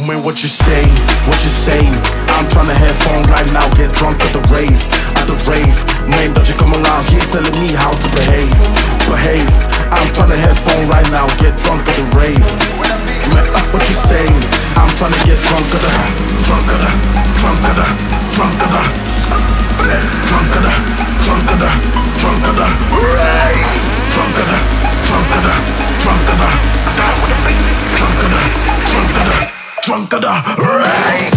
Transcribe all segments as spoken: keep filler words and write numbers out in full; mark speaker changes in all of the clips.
Speaker 1: Man, what you saying? What you saying? I'm trying to have fun right now, get drunk at the rave, at the rave. Man, don't you come around here telling me how to behave, behave. I'm trying to have fun right now, get drunk at the rave. Man, uh, what you saying? I'm trying to get drunk at the, drunk at the, drunk at the, drunk at the, drunk at the, drunk at the, drunk at the rave, drunk at the, drunk at the, drunk at the, drunk at the, drunk at the, drunk at the rave.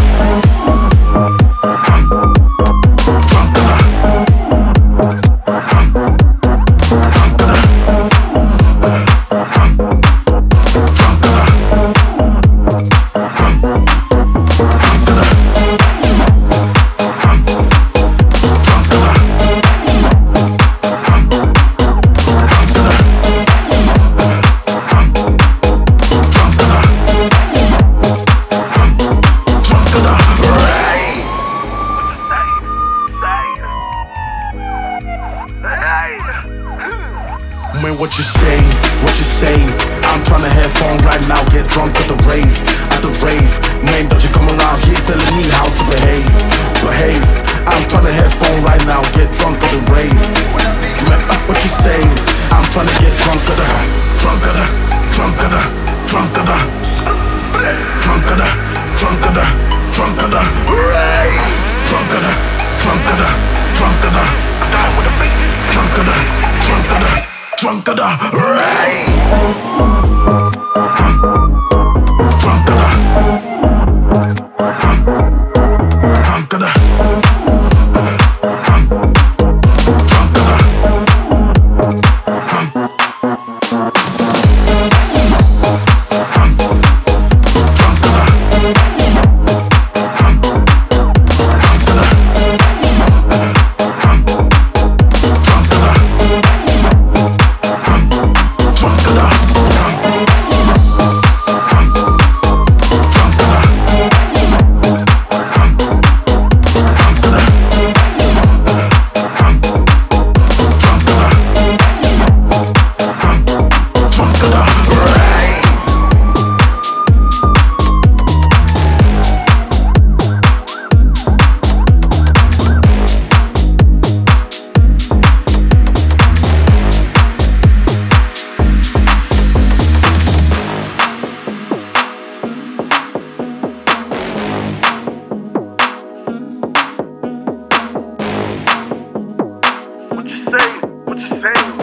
Speaker 1: Man, what you saying? What you saying? I'm trying to have fun right now, get drunk at the rave, at the rave. Man, don't you come around here telling me how to behave, behave. I'm trying to have fun right now, get drunk at the rave. Man, uh, what you saying? I'm trying to get drunk at the, drunk at the, drunk at the, drunk at the, drunk at the, drunk at the, drunk at the rave, drunk at the, drunk at the, drunk at the, drunk at the, drunk at the, drunk at the, drunk at the rave. Drunk, drunk at the, drunk, drunk at the, drunk, drunk at the, drunk, drunk, drunk at the, drunk, drunk at the, drunk, drunk at the. What you say? What you say?